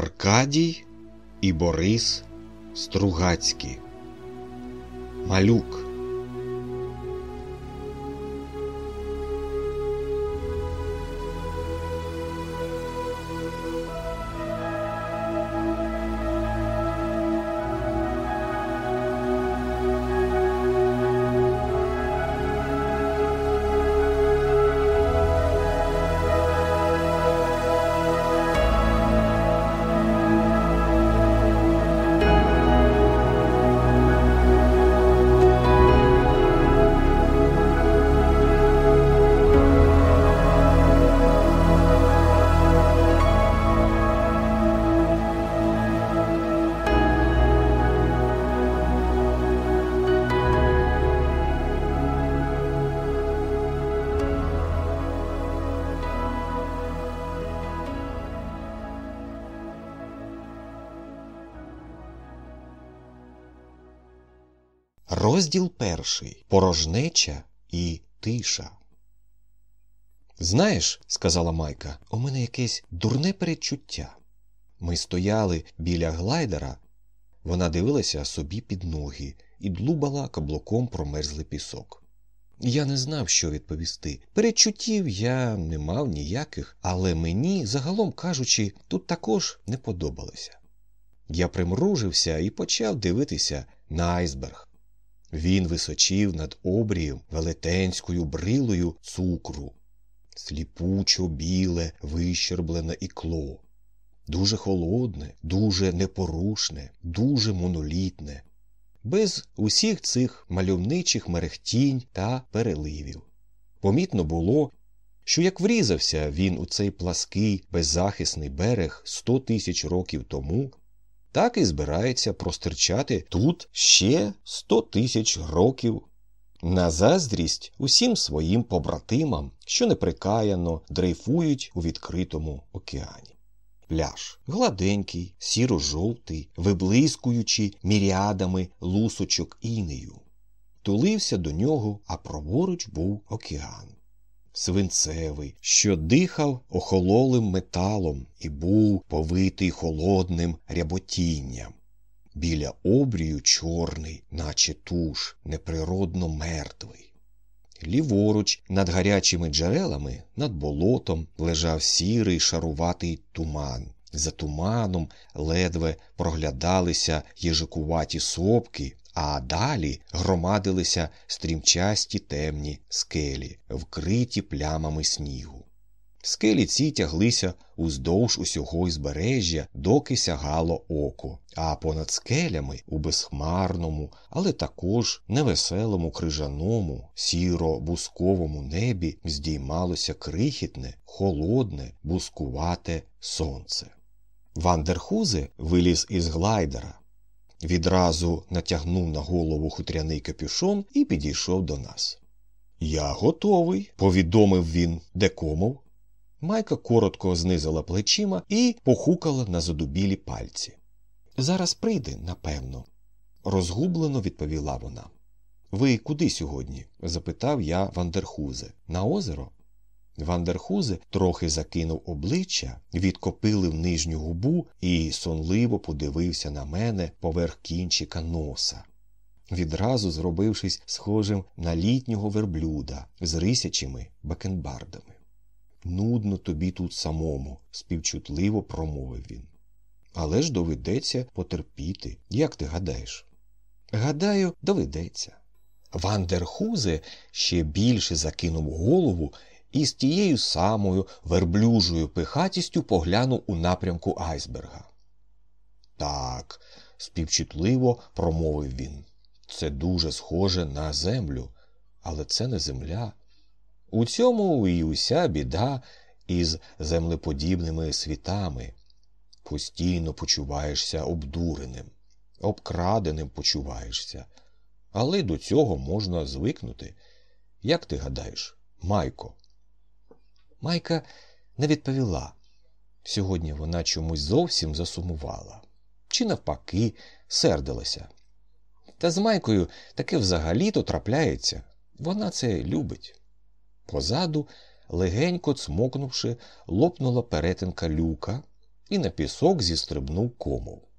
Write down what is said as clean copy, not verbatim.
Аркадій і Борис Стругацькі. Малюк. Розділ 1. Порожнеча і тиша. «Знаєш, – сказала Майка, – у мене якесь дурне передчуття». Ми стояли біля глайдера, вона дивилася собі під ноги і длубала каблуком промерзлий пісок. Я не знав, що відповісти. Передчуттів я не мав ніяких, але мені, загалом кажучи, тут також не подобалося. Я примружився і почав дивитися на айсберг. Він височив над обрієм велетенською брилою цукру. Сліпучо біле, вищерблене ікло. Дуже холодне, дуже непорушне, дуже монолітне. Без усіх цих мальовничих мерехтінь та переливів. Помітно було, що як врізався він у цей плаский, беззахисний берег 100 тисяч років тому, так і збирається простирчати тут ще 100 тисяч років. На заздрість усім своїм побратимам, що неприкаяно дрейфують у відкритому океані. Пляж гладенький, сіро-жовтий, виблискуючи міріадами лусочок інею. Тулився до нього, а праворуч був океан. Свинцевий, що дихав охололим металом і був повитий холодним ряботінням. Біля обрію чорний, наче туш, неприродно мертвий. Ліворуч, над гарячими джерелами, над болотом, лежав сірий шаруватий туман. За туманом ледве проглядалися їжакуваті сопки, а далі громадилися стрімчасті темні скелі, вкриті плямами снігу. Скелі ці тяглися уздовж усього узбережжя, доки сягало око, а понад скелями у безхмарному, але також невеселому крижаному, сіро-бусковому небі здіймалося крихітне, холодне, бускувате сонце. Ван дер Хузе виліз із глайдера. Відразу натягнув на голову хутряний капюшон і підійшов до нас. «Я готовий», – повідомив він декому. Майка коротко знизила плечима і похукала на задубілі пальці. «Зараз прийде, напевно», – розгублено відповіла вона. «Ви куди сьогодні?» – запитав я Ван дер Хузе. «На озеро?» Ван дер Хузе трохи закинув обличчя, відкопилив нижню губу і сонливо подивився на мене поверх кінчика носа, відразу зробившись схожим на літнього верблюда з рисячими бакенбардами. «Нудно тобі тут самому», – співчутливо промовив він. «Але ж доведеться потерпіти. Як ти гадаєш?» «Гадаю, доведеться». Ван дер Хузе ще більше закинув голову і з тією самою верблюжою пихатістю поглянув у напрямку айсберга. «Так», – співчутливо промовив він, – «це дуже схоже на землю, але це не земля. У цьому і уся біда із землеподібними світами. Постійно почуваєшся обдуреним, обкраденим почуваєшся. Але до цього можна звикнути. Як ти гадаєш, Майко?» Майка не відповіла. Сьогодні вона чомусь зовсім засумувала. Чи навпаки, сердилася. Та з Майкою таке взагалі-то трапляється. Вона це любить. Позаду, легенько цмокнувши, лопнула перетинка люка, і на пісок зістрибнув Комов.